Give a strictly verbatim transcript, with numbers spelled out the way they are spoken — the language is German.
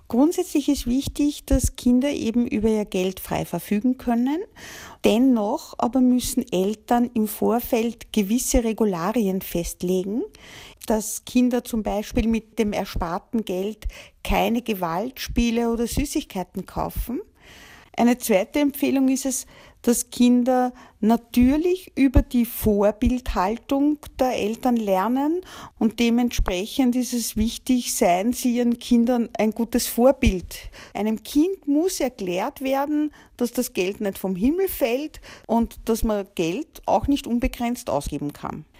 Grundsätzlich ist wichtig, dass Kinder eben über ihr Geld frei verfügen können. Dennoch aber müssen Eltern im Vorfeld gewisse Regularien festlegen, dass Kinder zum Beispiel mit dem ersparten Geld keine Gewaltspiele oder Süßigkeiten kaufen. Eine zweite Empfehlung ist es, dass Kinder natürlich über die Vorbildhaltung der Eltern lernen und dementsprechend ist es wichtig, seien sie ihren Kindern ein gutes Vorbild. Einem Kind muss erklärt werden, dass das Geld nicht vom Himmel fällt und dass man Geld auch nicht unbegrenzt ausgeben kann.